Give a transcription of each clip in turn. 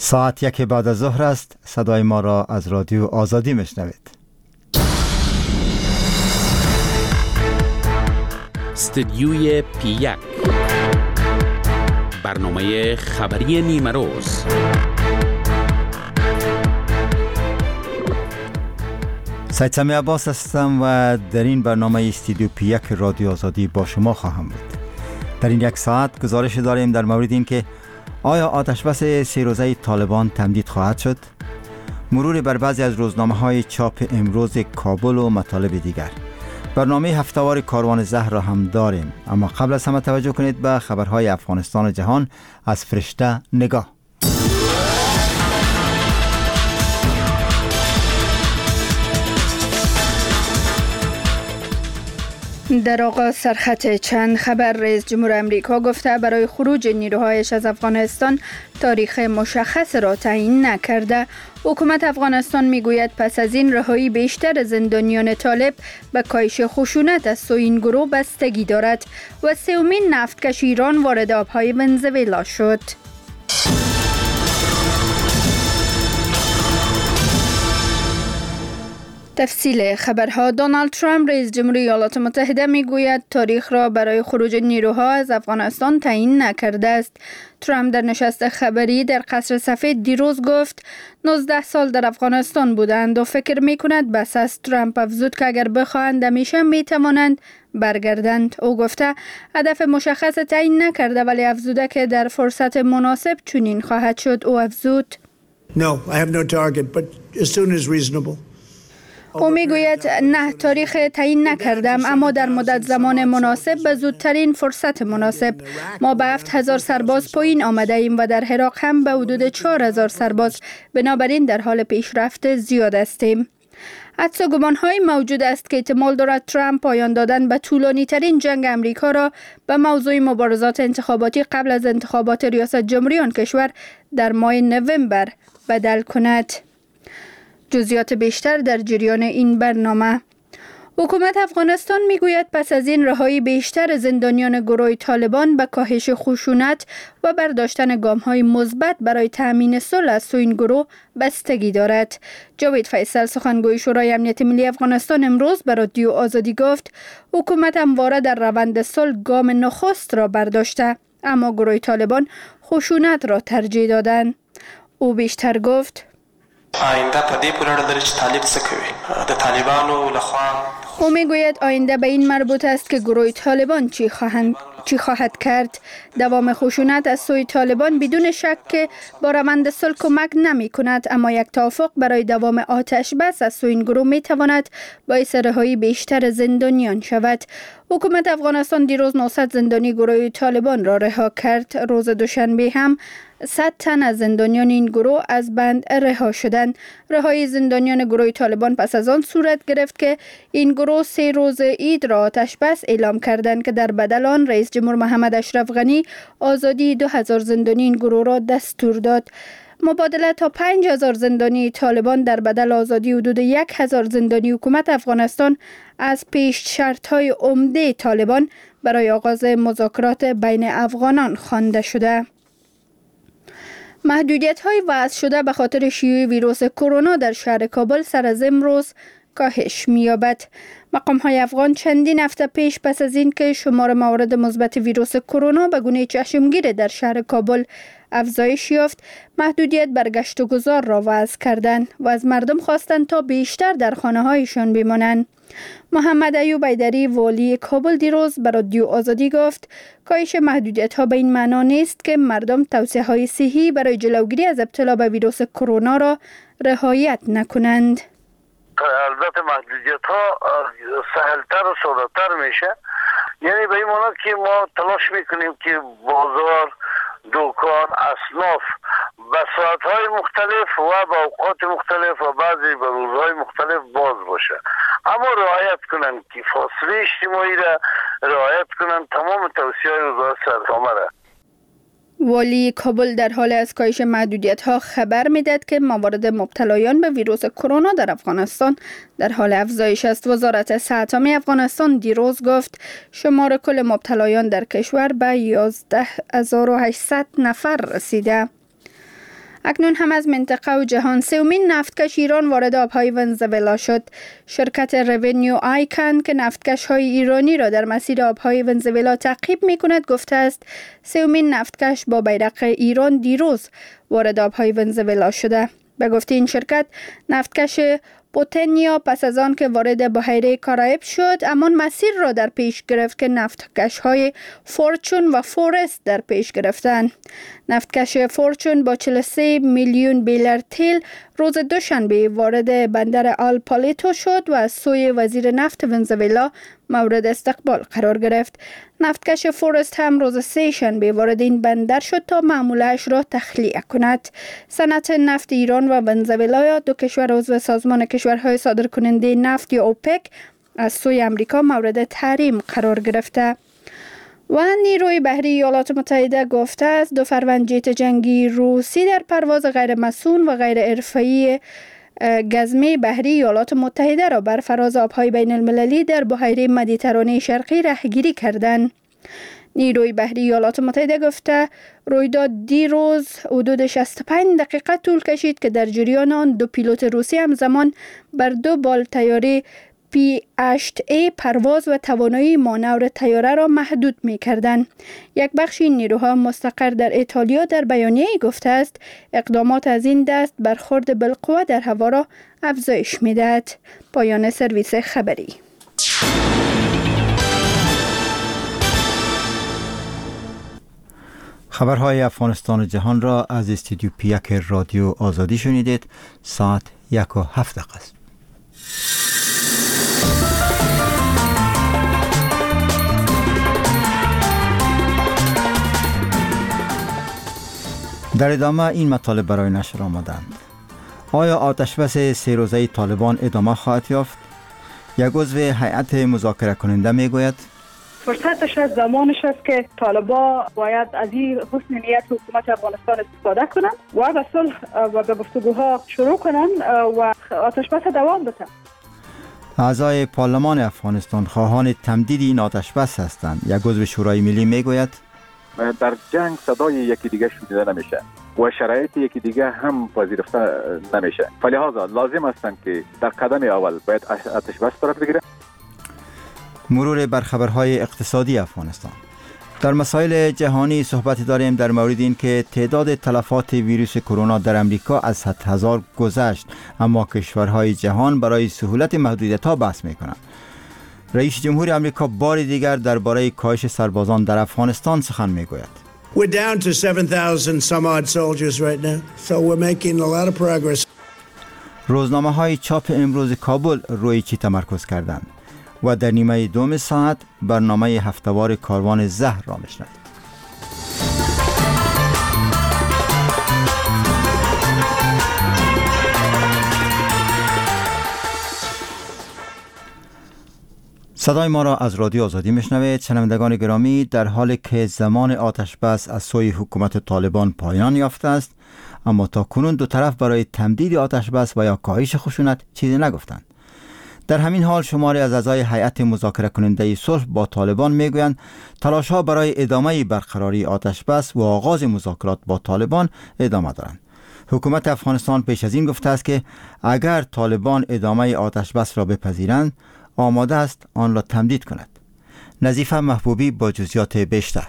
ساعت 1 بعد از ظهر است. صدای ما را از رادیو آزادی میشنوید. استدیوی پی 1 برنامه خبری نیمه روز. سید سمی عباس هستم و در این برنامه استدیو پی 1 رادیو آزادی با شما خواهم بود. در این یک ساعت گزارش داریم در مورد این که آیا آتشبس 3 روزه طالبان تمدید خواهد شد؟ مرور بر بعضی از روزنامه‌های چاپ امروز کابل و مطالب دیگر. برنامه هفته‌وار کاروان زهر را هم داریم، اما قبل از همه توجه کنید به خبرهای افغانستان و جهان از فرشته نگاه. در آغاز سرخط چند خبر. رئیس جمهور امریکا گفته برای خروج نیروهایش از افغانستان تاریخ مشخص را تعیین نکرده. حکومت افغانستان میگوید پس از این رهایی بیشتر زندانیان طالب به کاهش خشونت از سوی این گروه بستگی دارد. و سومین نفتکش ایران وارد آبهای ونزوئلا شد. تفصیل خبرها. دونالد ترامپ رئیس جمهوری ایالات متحده میگوید تاریخ را برای خروج نیروها از افغانستان تعیین نکرده است. ترامپ در نشست خبری در قصر سفید دیروز گفت 19 سال در افغانستان بودند و فکر میکند بس است. ترامپ افزود که اگر بخواهند همیشه میتوانند برگردند. او گفته هدف مشخص تعیین نکرده، ولی افزوده که در فرصت مناسب چنین خواهد شد. او افزود No, I have no target, but as soon as reasonable. او میگوید نه، تاریخ تعیین نکردم، اما در مدت زمان مناسب به زودترین فرصت مناسب. ما به 7,000 سرباز پایین آمده ایم و در عراق هم به حدود 4,000 سرباز. بنابراین در حال پیشرفت زیاد هستیم. حدس و گمان‌های موجود است که احتمال دارد ترامپ پایان دادن به طولانی ترین جنگ امریکا را به موضوع مبارزات انتخاباتی قبل از انتخابات ریاست جمهوری آن کشور در ماه نوامبر بدل کند. جزئیات بیشتر در جریان این برنامه. حکومت افغانستان میگوید پس از این رهایی بیشتر زندانیان گروه طالبان به کاهش خشونت و برداشتن گام‌های مثبت برای تأمین صلح از سوی این گروه بستگی دارد. جاوید فیصل سخنگوی شورای امنیت ملی افغانستان امروز به رادیو آزادی گفت حکومت همواره در روند صلح گام نخست را برداشته، اما گروه طالبان خشونت را ترجیح دادند. او بیشتر گفت آینده په دې پورې اړه لري چې طالب څه کوي. د طالبانو لخوا او میگوید آینده به این مربوط است که گروه طالبان چی خواهد کرد. دوام خشونت از سوی طالبان بدون شک که با روند صلح کمک نمی کند، اما یک توافق برای دوام آتش بس از سوی این گروه می تواند باعث رهایی بیشتر زندانیان شود. حکومت افغانستان دیروز 900 زندانی گروه طالبان را رها کرد. روز دوشنبه هم 100 تن از زندانیان این گروه از بند رها شدند. رهایی زندانیان گروه طالبان پس از آن صورت گرفت که این گروه 3 روز عید را آتش بس اعلام کردند که در بدل آن رئیس جمهور محمد اشرف غنی آزادی 2000 زندانی این گروه را دستور داد. مبادله تا 5000 زندانی طالبان در بدل آزادی حدود 1000 زندانی حکومت افغانستان از پیش شرط‌های عمده طالبان برای آغاز مذاکرات بین افغانان خوانده شده. محدودیت‌های وضع شده به خاطر شیوع ویروس کرونا در شهر کابل سر از امروز کاهش می‌یابد. مقام‌های افغان چندین هفته پیش پس از این که شمار موارد مثبت ویروس کرونا به گونه چشمگیر در شهر کابل افزایش یافت، محدودیت بر گشت و گذار را وضع کردند و از مردم خواستند تا بیشتر در خانه‌هایشان بمانند. محمد ایوب حیدری والی کابل دیروز به رادیو آزادی گفت کاهش محدودیت‌ها به این معنا نیست که مردم توصیه‌های صحی برای جلوگیری از ابتلا به ویروس کرونا را رعایت نکنند. البته محدودیت‌ها سهل‌تر و ساده‌تر میشه، یعنی به این معنی که ما تلاش میکنیم که بازار، دکان، اصناف به ساعت‌های مختلف و به اوقات مختلف و بعضی به روزهای مختلف باز باشه، اما رعایت کنن که فاصله اجتماعی را رعایت کنن، تمام توصیه‌های وزارت صحت را. والی کابل در حال از کاهش محدودیت‌ها خبر می‌داد که موارد مبتلایان به ویروس کرونا در افغانستان در حال افزایش است. وزارت صحت عامه افغانستان دیروز گفت شمار کل مبتلایان در کشور به 11800 نفر رسیده. اکنون هم از منطقه و جهان سومین نفتکش ایران وارد آبهای ونزوئلا شد. شرکت رونیو آیکن که نفتکش های ایرانی را در مسیر آبهای ونزوئلا تعقیب می کند گفته است سومین نفتکش با بیرق ایران دیروز وارد آبهای ونزوئلا شده. به گفته این شرکت نفتکش بوتنیا پس از آن که وارد بحیره کارائیب شد امان مسیر را در پیش گرفت که نفتکش های فورچون و فورست در پیش گرفتند. نفتکش فورچون با 43 میلیون بیرل تیل روز دوشنبه وارد بندر آل پالیتو شد و از سوی وزیر نفت ونزوئلا مورد استقبال قرار گرفت. نفتکش فورست هم روز سه شنبه وارد این بندر شد تا معموله‌اش را تخلیه کند. صنعت نفت ایران و ونزوئلا دو کشور عضو سازمان کشورهای صادرکننده نفت یا اوپک از سوی امریکا مورد تحریم قرار گرفته. و نیروی بحری ایالات متحده گفته است 2 فروند جت جنگی روسی در پرواز غیر مسئول و غیر حرفه‌ای گزمه بحری ایالات متحده را بر فراز آبهای بین المللی در بحیره مدیترانه شرقی رهگیری کردند. نیروی بحری ایالات متحده گفته رویداد دیروز حدود 65 دقیقه طول کشید که در جریان آن 2 پیلوت روسی همزمان بر 2 بال طیاره P-8A پرواز و توانایی مانور طیاره را محدود می کردند. یک بخش این نیروها مستقر در ایتالیا در بیانیه‌ای گفته است اقدامات از این دست برخورد بالقوه در هوا را افزایش می دهد. پایان سرویس خبری. خبرهای افغانستان و جهان را از استودیو پیک رادیو آزادی شنیدید. ساعت 1:07 است. در ادامه این مطالب برای نشر آمدند. آیا آتشبس 3 روزه طالبان ادامه خواهد یافت؟ یک عضو هیئت مذاکره کننده می گوید فرصتش از زمانش است که طالبان باید از این حسن نیت حکومت افغانستان استفاده کنند و به صلح و به گفتگوها شروع کنند و آتشبس دوام بدن. اعضای پارلمان افغانستان خواهان تمدید این آتشبس هستند. یک عضو شورای ملی می گوید در جنگ صدای یکی دیگه شنیده نمیشه و شرایط یکی دیگه هم پذیرفته نمیشه، فلهذا لازم است که در قدم اول باید آتشبس صورت بگیره. مرور بر خبرهای اقتصادی افغانستان. در مسائل جهانی صحبت داریم در مورد این که تعداد تلفات ویروس کرونا در امریکا از 100,000 گذشت، اما کشورهای جهان برای سهولت محدودیت‌ها بحث می‌کنند. رئیس جمهور آمریکا بار دیگر درباره کاهش سربازان در افغانستان سخن می‌گوید. We're down to 7,000 some odd soldiers right now, so we're making a lot of progress. روزنامه‌های چاپ امروز کابل روی چی تمرکز کردند؟ و در نیمه دوم ساعت برنامه هفتهوار کاروان زهر را میشنوید. صدای ما را از رادیو آزادی میشنوید. شنوندگان گرامی، در حالی که زمان آتش بس از سوی حکومت طالبان پایان یافته است، اما تا کنون دو طرف برای تمدید آتش بس و یا کاهش خشونت چیزی نگفتند. در همین حال شماری از اعضای هیئت مذاکره کننده صلح با طالبان میگویند تلاش‌ها برای ادامه برقراری آتش بس و آغاز مذاکرات با طالبان ادامه دارند. حکومت افغانستان پیش از این گفته است که اگر طالبان ادامه آتش بس را بپذیرند آماده است آن را تمدید کند. نظیفه محبوبی با جزئیات بیشتر.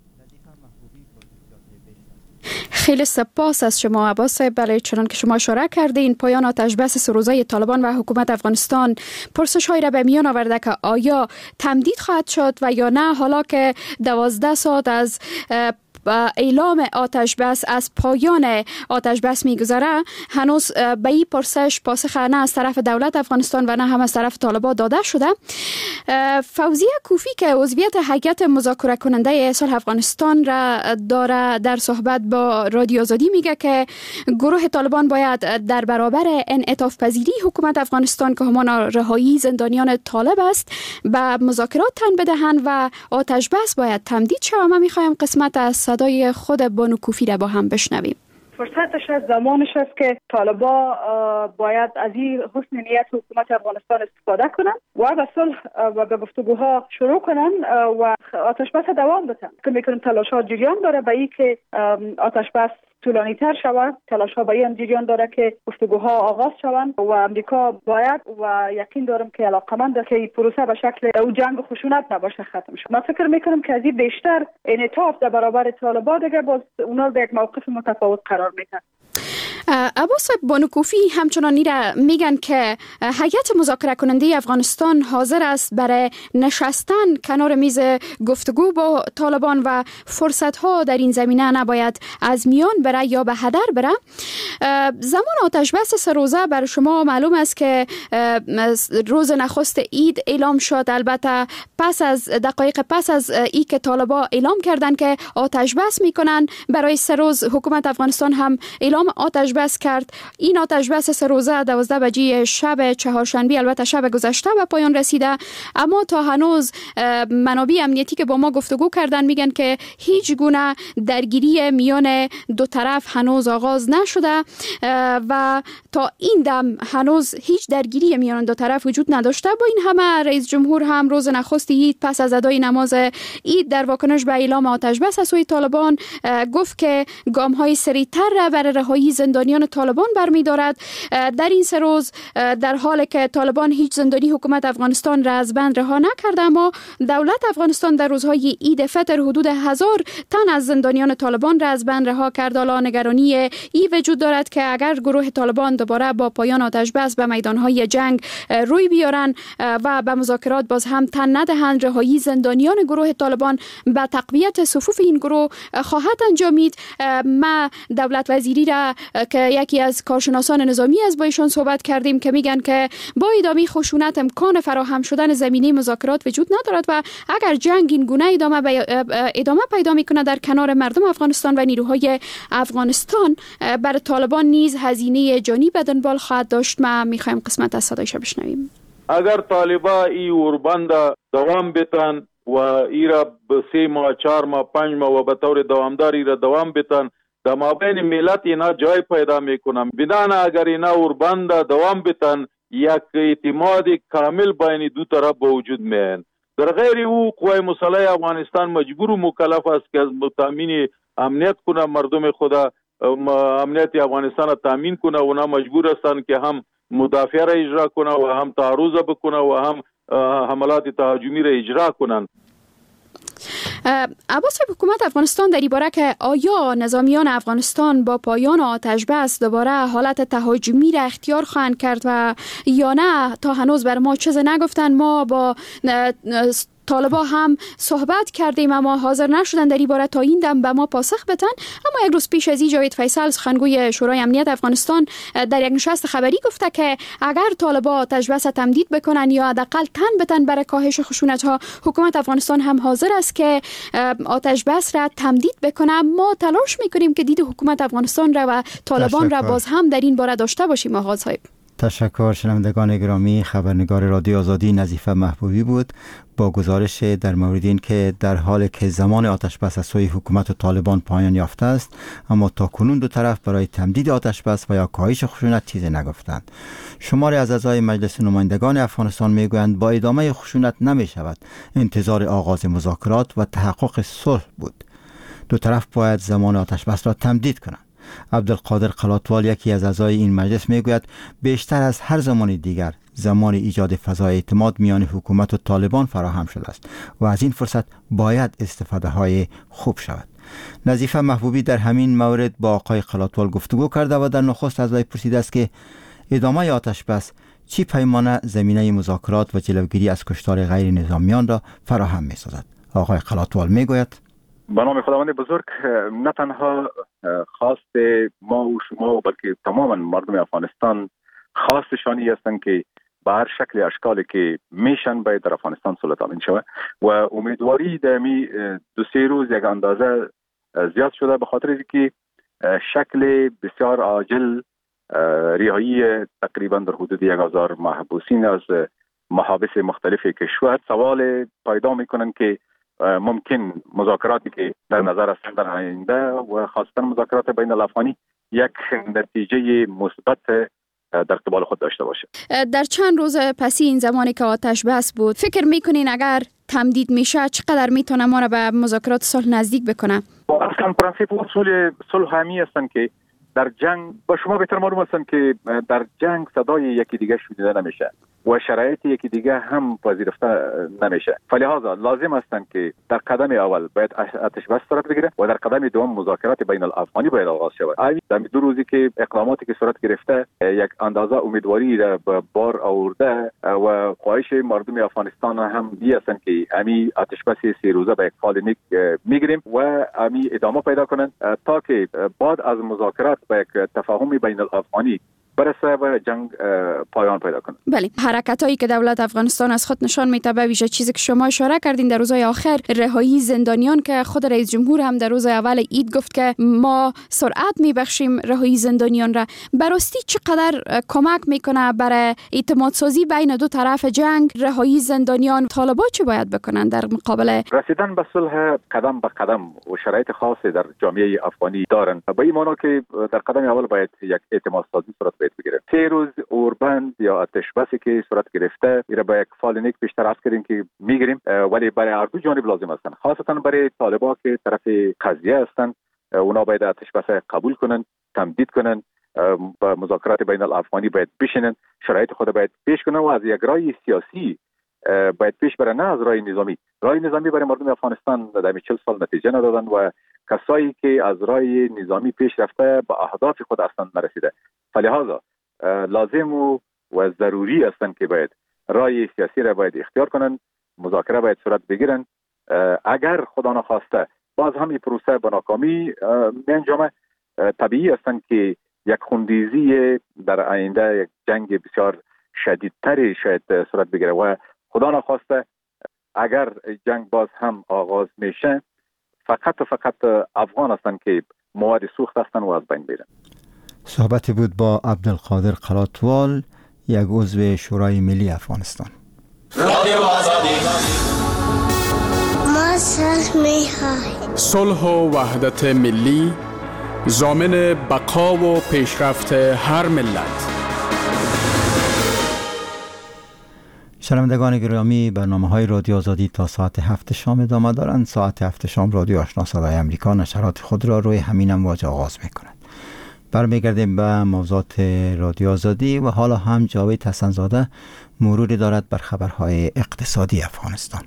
خیلی سپاس از شما عباس صاحب. بله، چنان که شما اشاره کردین پایان آتشبس 3 روزه طالبان و حکومت افغانستان پرسش‌هایی را به میان آورده که آیا تمدید خواهد شد و یا نه، حالا که 12 ساعت از اعلام آتشبس از پایان آتشبس میگذره. هنوز به این پرسش پاسخ نه از طرف دولت افغانستان و نه هم از طرف طالبان داده شده. فوزیه کوفی که عضویت هیئت مذاکره کننده صلح افغانستان را داره در صحبت با رادیو آزادی میگه که گروه طالبان باید در برابر انعطاف پذیری حکومت افغانستان که همان رهایی زندانیان طالب است به مذاکرات تن بدهند و آتشبس باید تمدید شود. ما میخوایم قسمت از صدای خود بانو کوفی را با هم بشنویم. فرصتش از زمانش است که طالبان باید از این حسن نیت حکومت افغانستان استفاده کنند و به صلح و به گفتگوها شروع کنند و آتشبس دوام بدن. که میکنیم تلاش‌ها جریان داره به این که آتشبس طولانی تر شود. تلاش ها به این جریان داره که گفتگوها آغاز شوند و امریکا باید و یقین دارم که علاقمند است که این پروسه به شکل او جنگ و خشونت نباشه ختم شد. من فکر میکنم که از این بیشتر انعطاف در برابر طالبان دیگه باز اونا در یک موقف متفاوت قرار میدن. عباس بانوکوفی همچنان میگن که هیئت مذاکره کننده افغانستان حاضر است برای نشستن کنار میز گفتگو با طالبان و فرصت ها در این زمینه نباید از میان بره یا به هدر بره. زمان آتش بس 3 روزه برای شما معلوم است که روز نخست عید اعلام شد. البته دقایق پس از ای که طالبان اعلام کردن که آتش بس میکنن برای 3 روز، حکومت افغانستان هم اعلام آتش بس کرد. این آتش بس 3 روزه 12 بجه شب چهارشنبه، البته شب گذشته، به پایان رسیده. اما تا هنوز منابع امنیتی که با ما گفتگو کردن میگن که هیچ گونه درگیری میان دو طرف هنوز آغاز نشده و تا این دم هنوز هیچ درگیری میان دو طرف وجود نداشته. با این همه رئیس جمهور هم روز نخست عید پس از ادای نماز عید در واکنش به اعلام آتش بس از سوی طالبان گفت که گام‌های سریع‌تر برای رهایی زندانیان طالبان برمی‌دارد. در این 3 روز در حالی که طالبان هیچ زندانی حکومت افغانستان را از بند رها نکرده، اما دولت افغانستان در روزهای عید فطر حدود 1000 تن از زندانیان طالبان را از بند رها کرد. حالا نگرانی ای وجود دارد که اگر گروه طالبان دوباره با پایان آتش بس به میدانهای جنگ روی بیارن و به مذاکرات باز هم تن ندهند، رهایی زندانیان گروه طالبان به تقویت صفوف این گروه خواهد انجامید. ما دولت وزیری را که یکی از کارشناسان نظامی از با ایشان صحبت کردیم که میگن که با ادامه خشونت امکان فراهم شدن زمینه مذاکرات وجود ندارد و اگر جنگ این گونه ادامه پیدا میکنه در کنار مردم افغانستان و نیروهای افغانستان، بر طالبان نیز هزینه جانی به دنبال خواهد داشت. ما میخوایم قسمت از صدایش بشنویم. اگر طالبا ای اوربند دوام بتن و ایرا به 3 ماه 4 ماه 5 ماه و به طور دوامدار ایرا دوام بتن، در مابین ملت اینا جای پیدا میکنن. بدان اگر اینا اوربند دوام بتن، یک اعتماد کامل بین دو طرف به وجود میاد. در غیر او قوای مسلح افغانستان مجبور و مکلف است که از تامین امنیت کنه، مردم خدا امنیت افغانستان را تامین کنه. اونا مجبور هستند که هم مدافع را اجرا کنه و هم تعرض بکنه و هم حملات تهاجمی را اجرا کنند. عباس، حکومت افغانستان در این باره که آیا نظامیان افغانستان با پایان آتش بس دوباره حالت تهاجمی را اختیار خواهند کرد و یا نه، تا هنوز بر ما چیز نگفتن. ما با طالبا هم صحبت کردیم اما حاضر نشدن در این باره تا این دم به ما پاسخ بدن. اما یک روز پیش از این جاوید فیصل، سخنگوی شورای امنیت افغانستان، در یک نشست خبری گفته که اگر طالبا آتش بس تمدید بکنن یا حداقل تن بدن برای کاهش خشونت ها، حکومت افغانستان هم حاضر است که آتش بس را تمدید بکنه. ما تلاش میکنیم که دید حکومت افغانستان را و طالبان را باز هم در این باره داشته باشیم. آغاز صاحب. تشکر. شنوندگان گرامی، خبرنگار رادیو آزادی نظیفه محبوبی بود با گزارش در مورد این که در حالی که زمان آتش بس از سوی حکومت و طالبان پایان یافته است، اما تا کنون دو طرف برای تمدید آتش بس و یا کاهش خشونت چیزی نگفتند. شماری از اعضای مجلس نمایندگان افغانستان میگویند با ادامه خشونت نمی شود، انتظار آغاز مذاکرات و تحقق صلح بود. دو طرف باید زمان آتش بس را تمدید کنند. عبدالقادر قلاتوال، یکی از اعضای این مجلس، میگوید بیشتر از هر زمان دیگر زمان ایجاد فضای اعتماد میان حکومت و طالبان فراهم شده است و از این فرصت باید استفاده های خوب شود. نظیفه محبوبی در همین مورد با آقای قلاتوال گفتگو کرده و در نخست از وی پرسیده است که ادامه آتش بس چی پیمانه زمینه مذاکرات و جلوگیری از کشتار غیر نظامیان را فراهم می سازد. آقای قلاتوال میگوید به نام خداوند بزرگ، نه تنها خواست ما و شما بلکه تماما مردم افغانستان خواستشانی هستند که به هر شکل اشکالی که میشن باید در افغانستان صلح تامین شود و امیدواری در می 2-3 روز یک اندازه زیاد شده به خاطر اینکه شکل بسیار عاجل رهایی تقریبا در حدود 1000 محبوسین از محابس مختلف کشور سوال پیدا میکنن که ممکن مذاکراتی که در نظر است در آینده و خاصتا مذاکرات بین الافغانی یک نتیجه مثبت در قبال خود داشته باشه. در چند روز پسی این زمانی که آتش بس بود، فکر میکنین اگر تمدید میشه چقدر میتونه ما را به مذاکرات صلح نزدیک بکنه؟ اصلا پرنسیپ اصول صلح همی هستن که در جنگ با شما بهتر معلوم هستن که در جنگ صدای یکی دیگه شنیده نمیشه و شرایط یکی دیگه هم پذیرفته نمیشه. فلهذا لازم هستن که در قدم اول باید آتش بس صورت بگیره و در قدم دوم مذاکرات بین الافغانی باید آغاز شود. در دو روزی که اقداماتی که صورت گرفته یک اندازه امیدواری را به بار آورده و خواهش مردم افغانستان هم دی هستن که امی آتش بس 3 روزه به یک فال نیک میگیریم و امی ادامه پیدا کنن تا که بعد از مذاکرات به یک تفاهم بین الافغانی برسه و جنگ پایان پیدا کنه. بله، حرکتایی که دولت افغانستان از خود نشان میده به ویژه چیزی که شما اشاره کردین در روزهای آخر، رهایی زندانیان که خود رئیس جمهور هم در روز اول عید گفت که ما سرعت میبخشیم رهایی زندانیان را، براستی چقدر کمک میکنه برای اعتماد سازی بین دو طرف جنگ؟ رهایی زندانیان، طالبان چه باید بکنن در مقابل رسیدن به صلح قدم به قدم و شرایط خاصی در جامعه افغانی دارن؟ به این معنی که در قدم اول باید یک اعتماد سازی صورت بگیره. 3 روز اوربند یا آتش بسی که صورت گرفته ایرا با یک فال نیک بیشتر عرض کردیم که میگیریم، ولی برای هر دو جانب لازم هستن، خاصتا برای طالبان که طرف قضیه هستن اونا باید آتش بس قبول کنن، تمدید کنن، با مذاکرات بین الافغانی باید بشینن، شرایط خود باید پیش کنن و از یک راه سیاسی باید پیش بره، نه از راه نظامی. راه نظامی برای مردم افغانستان در 40 سال نتیجه ندادن و کسایی که از راه نظامی پیش رفته به اهداف خود اصلا نرسیده. فلهذا لازم و ضروری هستند که باید راه سیاسی را باید اختیار کنن، مذاکره باید صورت بگیرن. اگر خدا نخواسته باز هم این پروسه به ناکامی می انجامه، طبیعی هستند که یک خونریزی در آینده، یک جنگ بسیار شدیدتری شاید صورت بگیره و خدا نخواسته اگر جنگ باز هم آغاز میشه فقط و فقط افغان هستند که مواد سوخت هستند و از بین میرن. صحبتی بود با عبدالقادر قلاتوال، یک عضو شورای ملی افغانستان. صلح و وحدت ملی ضامن بقا و پیشرفت هر ملت. شنوندگان گرامی، برنامه‌های رادیو آزادی تا ساعت 7 شام ادامه دارند. ساعت 7 شام رادیو آشنا صدای امریکا نشرات خود را روی همین امواج آغاز می‌کند. برمیگردیم به موضوعات رادیو آزادی و حالا هم جاوید حسن‌زاده مروری دارد بر خبرهای اقتصادی افغانستان.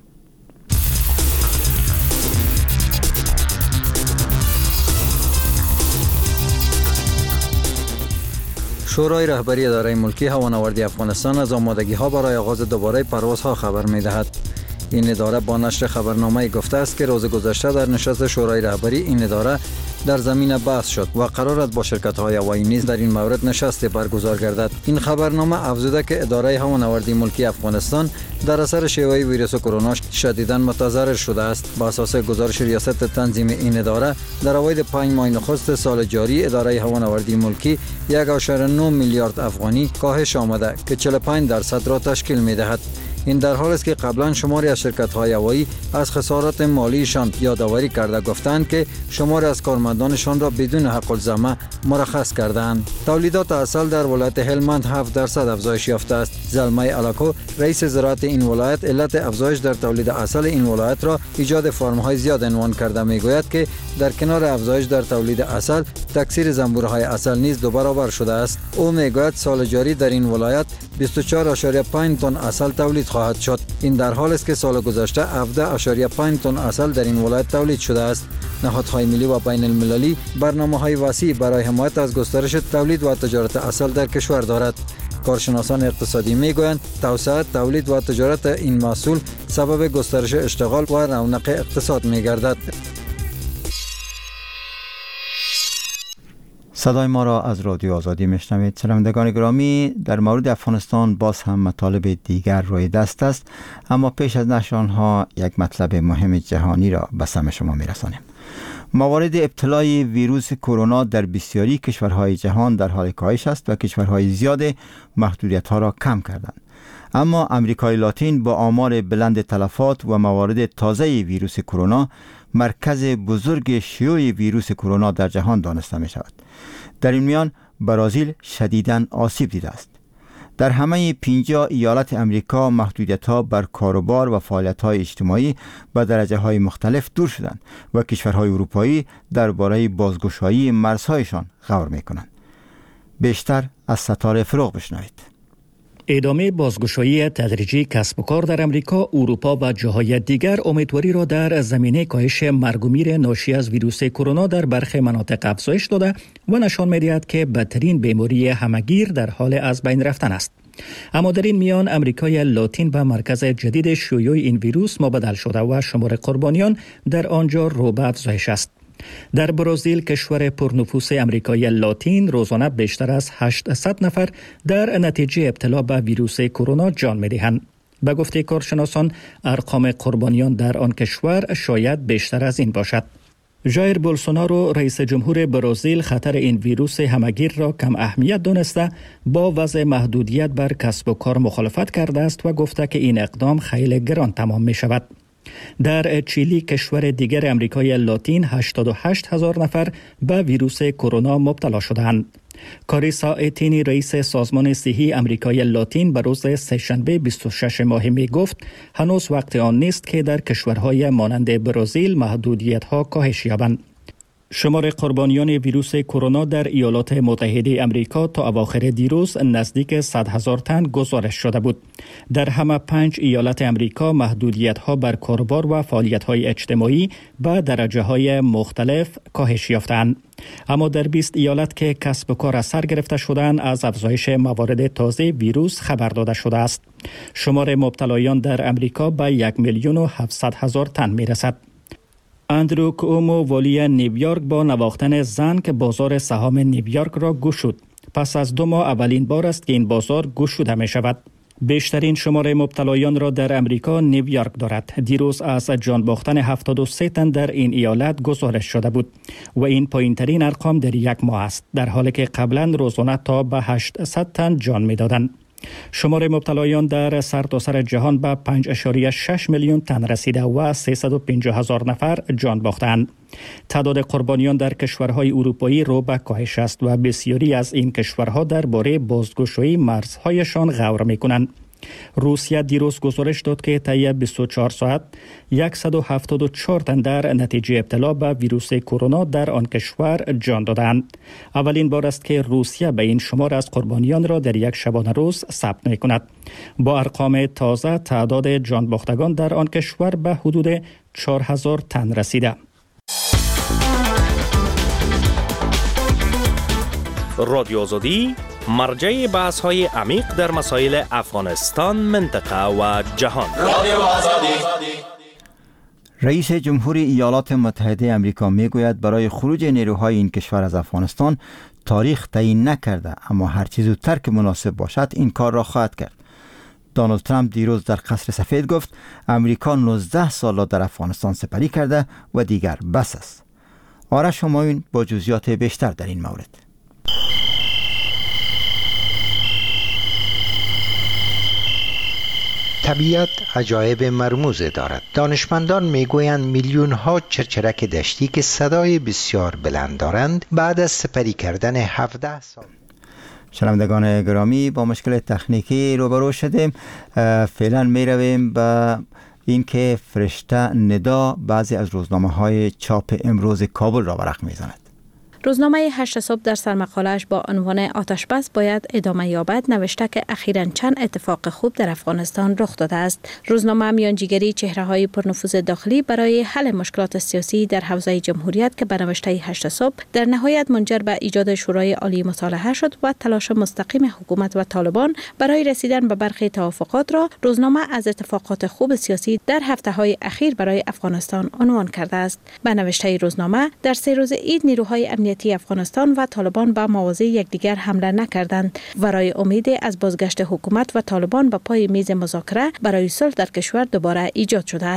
شورای رهبری اداره ملکی هوانوردی افغانستان از آمادگی‌ها برای آغاز دوباره پروازها خبر می‌دهد. این اداره با نشر خبرنامه گفته است که روز گذشته در نشست شورای رهبری این اداره در زمین بحث شد و قرار است با شرکت‌های هوایی نیز در این مورد نشستی برگزار گردد. این خبرنامه افزوده که اداره هوانوردی ملکی افغانستان در اثر شیوع ویروس کرونا شدیداً متضرر شده است. با اساس گزارش ریاست تنظیم این اداره در اوایل 5 ماه نخست سال جاری اداره هوانوردی ملکی 1.9 میلیارد افغانی کاهش آمده که 45% را تشکیل می‌دهد. این در حالی است که قبلا شماری از شرکت‌های هوایی از خسارات مالیشان یادآوری کرده گفتند که شماری از کارمندانشان را بدون حق الزحمه مرخص کردند. تولیدات عسل در ولایت هلمند 7% افزایش یافته است. زلمه الاکو رئیس زراعت این ولایت علت افزایش در تولید عسل این ولایت را ایجاد فارم‌های زیاد عنوان کرده میگوید که در کنار افزایش در تولید عسل تکثیر زنبورهای عسل نیز 2 برابر شده است. او میگوید سال جاری در این ولایت 24.5 تن عسل تولید خواهد شد. این در حالی است که سال گذشته 17.5 تن عسل در این ولایت تولید شده است. نهادهای ملی و بین المللی برنامه‌های وسیع برای حمایت از گسترش تولید و تجارت عسل در کشور دارد. کارشناسان اقتصادی میگویند توسعه تولید و تجارت این محصول سبب گسترش اشتغال و رونق اقتصاد میگردد. صدای ما را از رادیو آزادی میشنوید. شنوندگان گرامی، در مورد افغانستان باز هم مطالب دیگر روی دست است، اما پیش از نشر آنها یک مطلب مهم جهانی را به سمع شما میرسانیم. موارد ابتلای ویروس کرونا در بسیاری کشورهای جهان در حال کاهش است و کشورهای زیاد محدودیت‌ها را کم کردند. اما امریکای لاتین با آمار بلند تلفات و موارد تازه ویروس کرونا مرکز بزرگ شیوع ویروس کرونا در جهان دانسته می شود. در این میان برزیل شدیداً آسیب دیده است. در همه 50 ایالت امریکا محدودیت‌ها بر کاروبار و فعالیت‌های اجتماعی به درجه‌های مختلف دور شدند و کشورهای اروپایی درباره بازگشایی مرزهایشان غور می‌کنند. بیشتر از ستاره فروغ بشنوید. ادامه بازگشایی تدریجی کسب و کار در امریکا، اروپا و جاهای دیگر امیدواری را در زمینه کاهش مرگ و میر ناشی از ویروس کرونا در برخی مناطق افزایش داده و نشان می‌دهد که بدترین بیماری همه‌گیر در حال از بین رفتن است. اما در این میان امریکای لاتین به مرکز جدید شیوع این ویروس مبدل شده و شمار قربانیان در آنجا رو به افزایش است. در برزیل، کشور پرنفوس امریکای لاتین، روزانه بیشتر از 800 نفر در نتیجه ابتلا به ویروس کرونا جان می‌دهند. به گفته کارشناسان، ارقام قربانیان در آن کشور شاید بیشتر از این باشد. ژایر بولسونارو، رئیس جمهور برزیل، خطر این ویروس همه‌گیر را کم اهمیت دانسته با وضع محدودیت بر کسب و کار مخالفت کرده است و گفته که این اقدام خیلی گران تمام می شود. در چیلی، کشور دیگر امریکای لاتین، 88,000 نفر به ویروس کرونا مبتلا شدند. کاریسا ایتینی، رئیس سازمان صحی امریکای لاتین، به روز سه‌شنبه 26 ماه می گفت هنوز وقت آن نیست که در کشورهای مانند برزیل محدودیت‌ها کاهش یابند. شمار قربانیان ویروس کرونا در ایالات متحده امریکا تا اواخر دیروز نزدیک 100,000 تن گزارش شده بود. در همه 5 ایالت امریکا محدودیت‌ها بر کاروبار و فعالیت‌های اجتماعی به درجه‌های مختلف کاهش یافتند. اما در 20 ایالت که کسب و کار از سر گرفته شدند، از افزایش موارد تازه ویروس خبر داده شده است. شمار مبتلایان در امریکا به 1,700,000 تن می‌رسد. اندرو کومو، والی نیویورک، با نواختن زنگ بازار سهام نیویورک را گشود. پس از 2 ماه اولین بار است که این بازار گشوده می شود. بیشترین شمار مبتلایان را در امریکا نیویورک دارد. دیروز از جان باختن 73 تن در این ایالت گزارش شده بود و این پایین‌ترین ارقام در یک ماه است، در حالی که قبلا روزانه تا به 800 تن جان می دادند. شمار مبتلایان در سرتاسر جهان به 5.6 میلیون تن رسیده و 350,000 نفر جان باختند. تعداد قربانیان در کشورهای اروپایی رو به کاهش است و بسیاری از این کشورها درباره بازگشایی مرزهایشان غور می‌کنند. روسیه دیروز گزارش داد که طی 24 ساعت 174 تن در نتیجه ابتلا به ویروس کرونا در آن کشور جان دادند. اولین بار است که روسیه به این شمار از قربانیان را در یک شبانه روز ثبت می‌کند. با ارقام تازه، تعداد جان باختگان در آن کشور به حدود 4,000 تن رسیده. رادیو آزادی، مرجع بحث‌های عمیق در مسائل افغانستان، منطقه و جهان. رادیو آزادی. رئیس جمهوری ایالات متحده امریکا میگوید برای خروج نیروهای این کشور از افغانستان تاریخ تعیین نکرده، اما هر چیز زودتر که مناسب باشد این کار را خواهد کرد. دونالد ترامپ دیروز در قصر سفید گفت امریکا 19 سال در افغانستان سپری کرده و دیگر بس است. آرش همایون با جزئیات بیشتر در این مورد. طبیعت عجایب مرموز دارد. دانشمندان میگویند میلیون ها چرچرک دشتی که صدای بسیار بلند دارند بعد از سپری کردن 17 سال. شنوندگان گرامی، با مشکل تکنیکی روبرو شدیم. فعلا می رویم به اینکه فرشته ندا بعضی از روزنامه‌های چاپ امروز کابل را ورق می‌زند. روزنامه 8 صبح در سرمقاله‌اش با عنوان آتش‌بس باید ادامه یابد نوشته که اخیراً چند اتفاق خوب در افغانستان رخ داده است. روزنامه میانجیگری چهره‌های پرنفوذ داخلی برای حل مشکلات سیاسی در حوزه جمهوریت که به نوشته 8 صبح در نهایت منجر به ایجاد شورای عالی مصالحه شد و تلاش مستقیم حکومت و طالبان برای رسیدن به برخی توافقات را روزنامه از اتفاقات خوب سیاسی در هفته‌های اخیر برای افغانستان عنوان کرده است. به نوشته روزنامه در 3 روز عید نیروهای امنیتی افغانستان و طالبان به مواضع یکدیگر حمله نکردند و رای امید از بازگشت حکومت و طالبان به پای میز مذاکره برای صلح در کشور دوباره ایجاد شده است.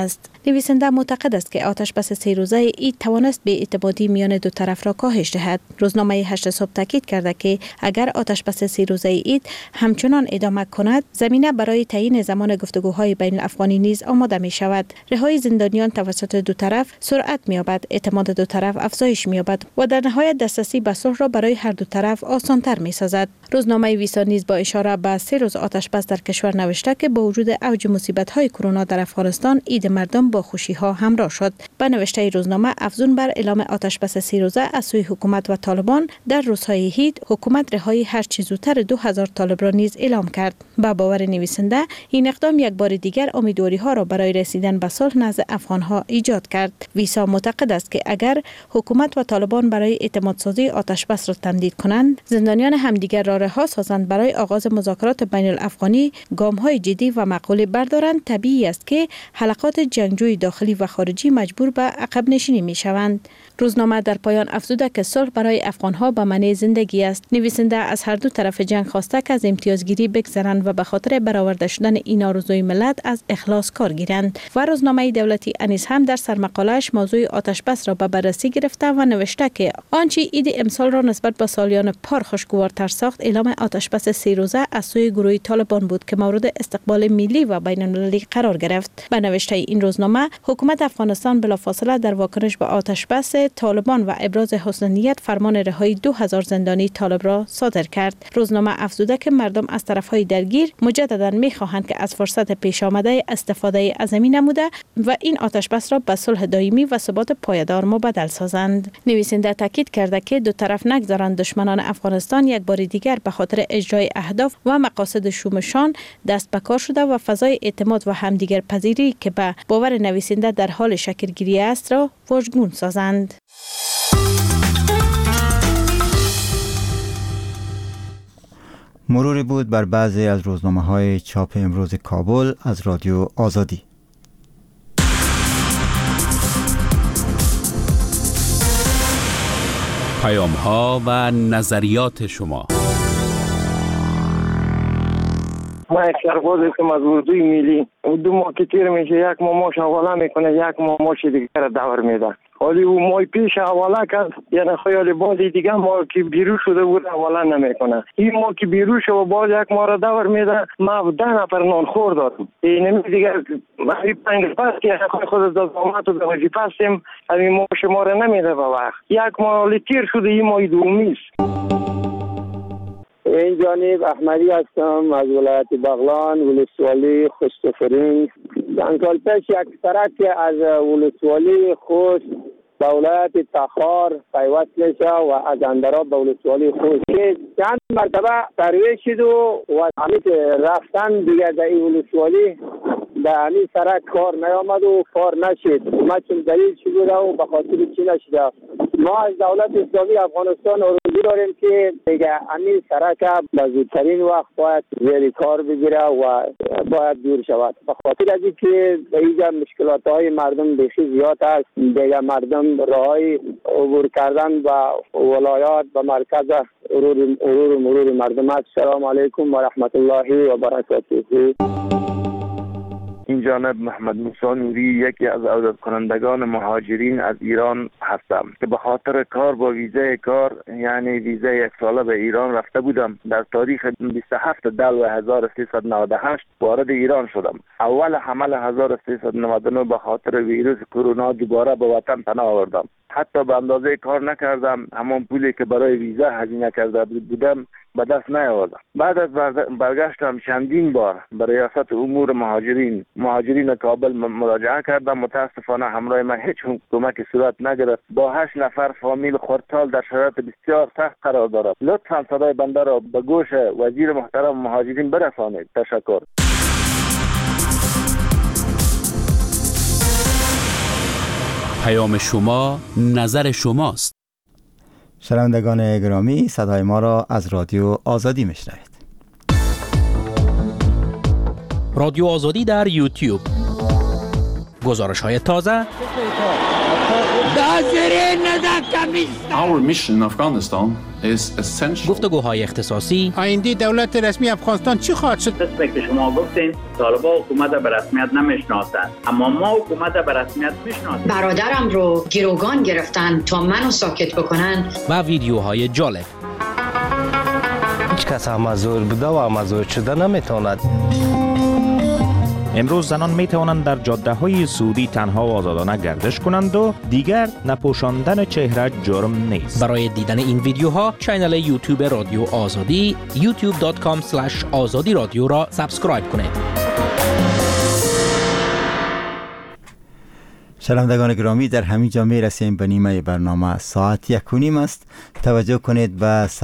نویسنده معتقد است که آتش بس 3 روزه عید توانست به اعتمادی میان دو طرف را کاهش دهد. روزنامه 8 صبح تاکید کرده که اگر آتش بس 3 روزه عید همچنان ادامه کند، زمینه برای تعیین زمان گفتگوهای بین الافغانی نیز آماده می شود. رهایی زندانیان توسط دو طرف سرعت می یابد، اعتماد دو طرف افزایش می یابد و در نهایت دسترسی به صلح را برای هر دو طرف آسان‌تر می سازد. روزنامه ویسا نیز با اشاره به 3 روز آتش بس در کشور نوشته که با وجود اوج مصیبت‌های کرونا در افغانستان، عید مردم با خوشی‌ها همراه شد. با نوشته روزنامه افزون بر اعلام آتش بس 3 روزه از سوی حکومت و طالبان، در روزهای عید حکومت رهایی هر چه زودتر 2000 طالب را نیز اعلام کرد. با باور نویسنده، این اقدام یک بار دیگر امیدواری‌ها را برای رسیدن به صلح نزد افغان‌ها ایجاد کرد. ویسا معتقد است که اگر حکومت و طالبان برای اعتماد سازی آتش بس را تمدید کنند، زندانیان همدیگر را رها سازند، برای آغاز مذاکرات بین الافغانی گام‌های جدی و معقول بردارند، طبیعی است که حلقات جنگجوی داخلی و خارجی مجبور به عقب نشینی می‌شوند. روزنامه در پایان افزوده که صلح برای افغان‌ها به معنی زندگی است. نویسنده از هر دو طرف جنگ خواسته که از امتیازگیری بگذرند و به خاطر برآورده شدن این آرزوی ملت از اخلاص کار گیرند. و روزنامه دولتی انیس هم در سرمقاله‌اش موضوع آتش بس را به بررسی گرفته و نوشته که آنچه عید امسال را نسبت به سالیان پار خوشگوارتر ساخت، اعلام آتش بس 3 روزه از سوی گروه طالبان بود که مورد استقبال ملی و بین المللی قرار گرفت. به نوشته این روزنامه، حکومت افغانستان بلافاصله در واکنش به آتش بس طالبان و ابراز حسن نیت فرمان رهایی 2000 زندانی طالب را صادر کرد. روزنامه افزوده که مردم از طرفهای درگیر مجددا می‌خواهند که از فرصت پیش آمده استفاده عظیمی نموده و این آتش بس را به صلح دائمی و ثبات پایدار مبدل سازند. نویسنده تاکید کرده که دو طرف نگذارند دشمنان افغانستان یک بار دیگر به خاطر اجرای اهداف و مقاصد شومشان دست به کار شده و فضای اعتماد و همدیگر پذیری که به باور نویسنده در حال شکل‌گیری است را واژگون سازند. مروری بود بر بعضی از روزنامه‌های چاپ امروز کابل از رادیو آزادی. پیام‌ها و نظریات شما. ما یک سرباز هستم از اردوی ملی. 2 ماه که تیر میشه، 1 ماه ماش حواله میکنه، 1 ماه ماش دیگر دور میده. حالی او ماه پیش حواله کرد، یعنی خیال بازی دیگه ما که بیرون شده بود حواله نمیکنه. این ما که بیرون شد و باز 1 ماه را دور میده، ما 10 نفر نانخور دارم. این دیگر ما 5 پس که خود از زحمت و وظیفه هستیم، همین ما شما را نمیده به وقت. 1 ماه تیر شده، این ماه دومی است. این جانب احمدی هستم از ولایت بغلان، ولسوالی خوشتفرین. چند سال پیش یک سرک از ولسوالی خوست به ولایت تخار پیوست میشه و از اندراب به ولسوالی خوست که چند مرتبه سروی شد و همین رفتن دیگه در این ولسوالی در همین سرک کار نیامد و کار نشد. ما چون دلیل چی بوده و به خاطر چی نشده؟ ما از دولت اسلامی افغانستان آرزو داریم که دیگه همین سرک به زودترین وقت باید زیر کار بگیره و باید دور شود. به خاطر از اینکه اینجا مشکلات‌های مردم بیخی زیاد است، دیگه مردم راهی عبور کردن و ولایات و مرکز مرور مردم است. سلام علیکم و رحمت الله و برکاته. این جانب محمد موسی نوری، یکی از عودت کنندگان مهاجرین از ایران هستم که به خاطر کار با ویزای کار، یعنی ویزای 1 ساله به ایران رفته بودم. در تاریخ 27 دلو 1398 وارد ایران شدم. اول حمل 1399 به خاطر ویروس کرونا دوباره به وطن پناه آوردم. حتی به اندازه کار نکردم، همون پولی که برای ویزا هزینه کرده بودم به دست نیاوردم. بعد از برگشتم چندین بار به ریاست امور مهاجرین کابل مراجعه کردم. متاسفانه همراه من هیچ کمک صورت نگرفت. با 8 نفر فامیل خردسال در شرایط بسیار سخت قرار دارد. لطفاً صدای بنده را به گوش وزیر محترم مهاجرین برسانید. تشکر. پیام شما، نظر شماست. شنوندگان گرامی، صدای ما را از رادیو آزادی میشنوید. رادیو آزادی در یوتیوب. گزارش‌های تازه، Our mission in Afghanistan is essential. گفتگوهای اختصاصی. آینده دولت رسمی افغانستان چی خواهد شد؟ مثل که شما گفتین طالبان حکومت به رسمیت نمیشناسند، اما ما حکومت به رسمیت میشناسیم. برادرم رو گروگان گرفتن تا منو ساکت بکنن. و ویدیوهای جالب. هیچ کس مزور بوده و مزور شده نمیتواند. امروز زنان می توانند در جاده های سعودی تنها و آزادانه گردش کنند و دیگر نپوشاندن چهره جرم نیست. برای دیدن این ویدیوها کانال یوتیوب رادیو آزادی youtube.com/azadi رادیو را سابسکرایب کنید. شنوندگان گرامی، در همین جا می رسیم به نیمه برنامه. ساعت 1:30 است. توجه کنید به